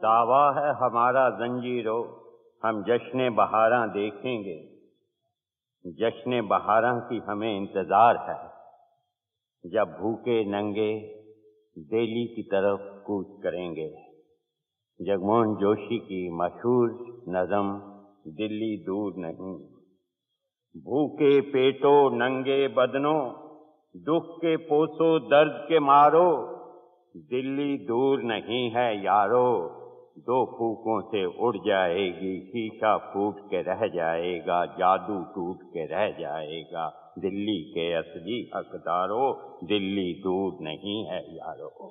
दावा है हमारा जंजीरो, हम जश्न बहारां देखेंगे। जश्न बहारां की हमें इंतजार है, जब भूखे नंगे दिल्ली की तरफ कूच करेंगे। जगमोहन जोशी की मशहूर नज़म दिल्ली दूर नहीं। भूखे पेटो नंगे बदनों, दुख के पोसो दर्द के मारो, दिल्ली दूर नहीं है यारो। दो फूकों से उड़ जाएगी, शीशा फूट के रह जाएगा, जादू टूट के रह जाएगा। दिल्ली के असली हकदारों, दिल्ली दूर नहीं है यारो।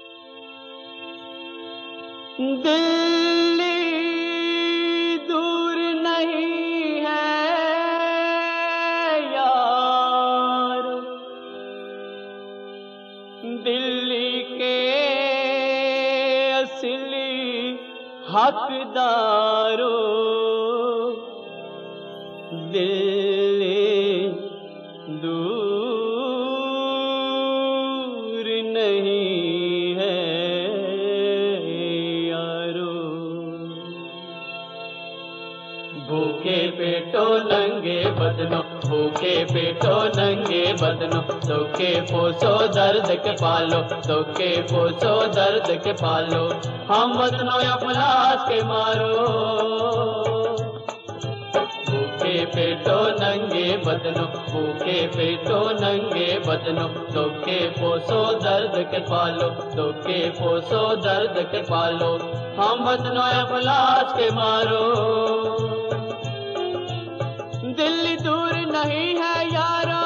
दिल्ली दूर नहीं है यार, दिल्ली के असली हकदारों, दिल्ली दूर नहीं है यारो। भूखे पेटो नंगे बदनों, भूखे पेटो नंगे बदनों, सोके पोसो दर्द के पालो, सोके पोसो दर्द के पालो। हम बदनों अफलास के मारो। भूखे पेटो नंगे बदनों, भूखे पेटो नंगे बदनों, सोके पोसो दर्द के पालो, सोके पोसो दर्द के पालो। हम बदनों अफलास के मारो। दिल्ली दूर नहीं है यारो,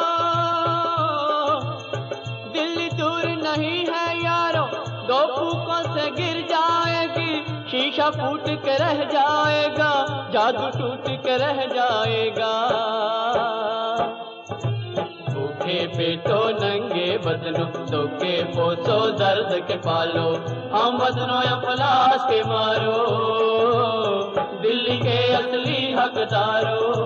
दिल्ली दूर नहीं है यारो। दो फूकों से गिर जाएगी, शीशा फूट के रह जाएगा, जादू टूट के रह जाएगा। भूखे पेटो नंगे बदनों, सोके पोसो दर्द के पालो। हम बदनों अफलास के मारो, दिल्ली के असली हकदारों।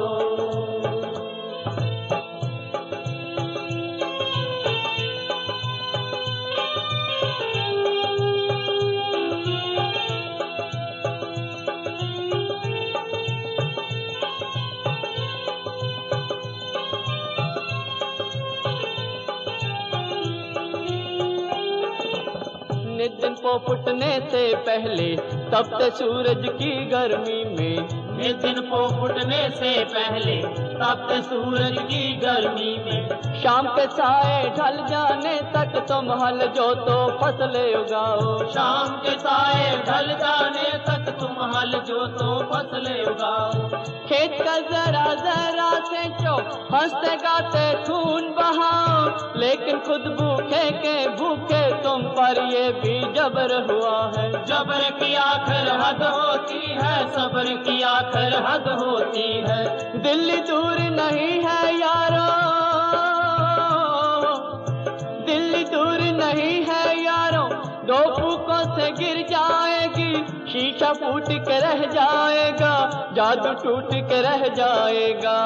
दिन को फुटने से पहले तपते सूरज की गर्मी में, दिन को फुटने से पहले तपते सूरज की गर्मी में। शाम के साए ढल जाने तक तुम हल जोतो फसलें उगाओ, शाम के साए ढल जाने तक तुम हल जोतो फसलें उगाओ। खेत का जरा जरा से चो, हंसते गाते खून बहाओ, लेकिन खुद भूखे के भूखे तुम पर ये भी जबर हुआ है। जबर की आखिर हद होती है, सब्र की आखिर हद होती है। दिल्ली दूर नहीं है यारो, दिल्ली दूर नहीं है यारो। दो फूकों से गिर जाएगी, शीशा फूट के रह जाएगा, जादू टूट के रह जाएगा।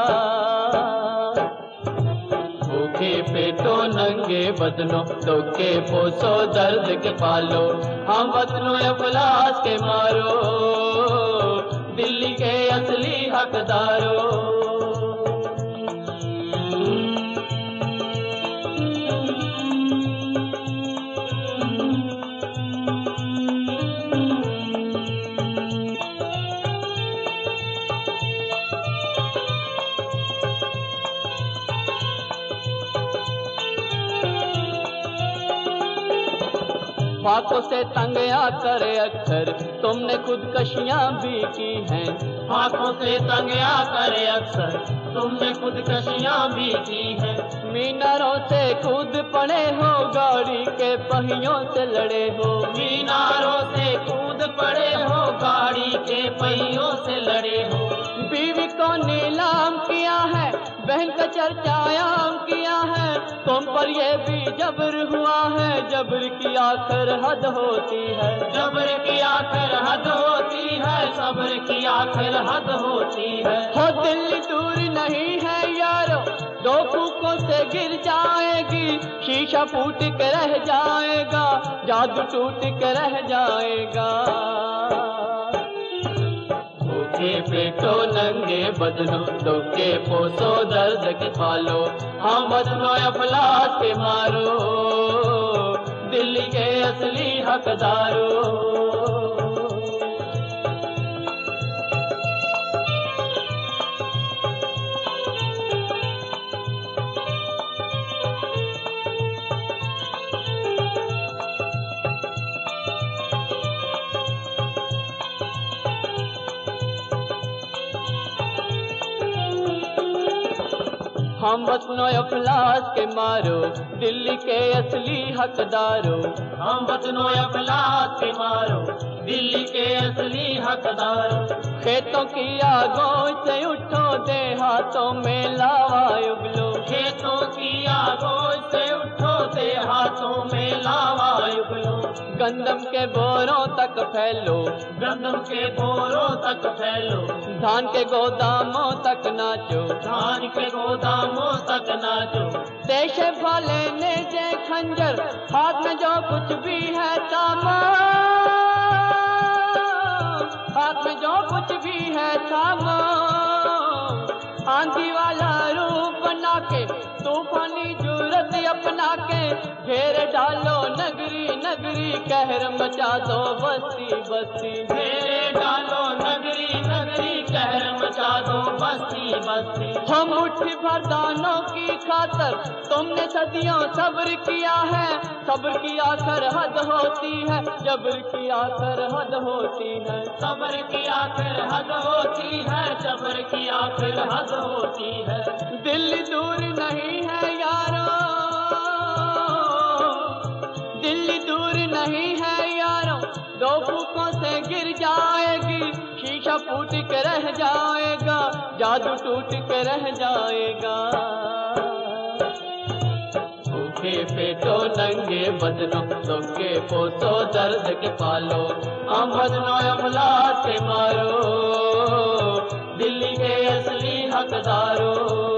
भूखे पेटो नंगे बदनों, सोके पोसो दर्द के पालो। हम बदनों अफलास के मारो, दिल्ली के असली हकदारों। फाकों से तंग आकर अक्सर तुमने खुदकशियां भी की हैं, फाकों से तंग आकर अक्सर तुमने खुदकशियां भी की हैं। मीनारों से कूद पड़े हो, गाड़ी के पहियों से लड़े हो, मीनारों से कूद पड़े हो, गाड़ी के पहियों से लड़े हो। बीवी को नीलाम किया है, बहन का चर्चायाम किया है, तुम पर ये भी जबर हुआ है। जबर की आखिर हद होती है, जबर की आखिर हद होती है, सब्र की आखिर हद होती है। हो दिल्ली दूर नहीं है यारो, दो फूकों से गिर जाएगी, शीशा फूट के रह जाएगा, जादू टूट के रह जाएगा। पेटो नंगे बदनो तो के पोसो दर्द के पालो, हम बदनो अफलास के मारो, दिल्ली के असली हकदारो। हम वतनो अफलास के मारो, दिल्ली के असली हकदारो, हम वतनो अफलास के मारो, दिल्ली के असली हकदारो। खेतों की आगों से उठो, देहातों में लावा उगलो, खेतों की आगों से उठो, देहातों में लावा उगलो। गंदम के बोरों तक फैलो, गंदम के बोरों तक फैलो, धान के गोदामों तक नाचो, धान के गोदामों तक नाचो। देश वाले ने जे खंजर, हाथ में जो कुछ भी है सामान, हाथ में जो कुछ भी है सामान, आंधी वाला रूप बना के, तूफानी जुर्रत अपना के, घेर डालो नगरी नगरी, कहर मचा दो बस्ती बस्ती, घेर डालो नगरी नगरी, कहर मचा दो बस्ती बस्ती। हम मुट्ठी भर दानों की खातर तुमने सदियों सब्र किया है, सब्र की आखिर हद होती है, जब्र की आखिर हद होती है, सब्र की आखिर हद होती है, जब्र की आखिर हद होती है। दिल्ली दूर नहीं है यारो, दिल्ली दूर नहीं है यारो, दो फूकों से गिर जाएगी, शीशा फूट के रह जाएगा, जादू टूट के रह जाएगा। भूखे पेटो नंगे बदनो तो के पोसो दर्द के पालो, हम बदनो अफलास के मारो, दिल्ली के असली हकदारो।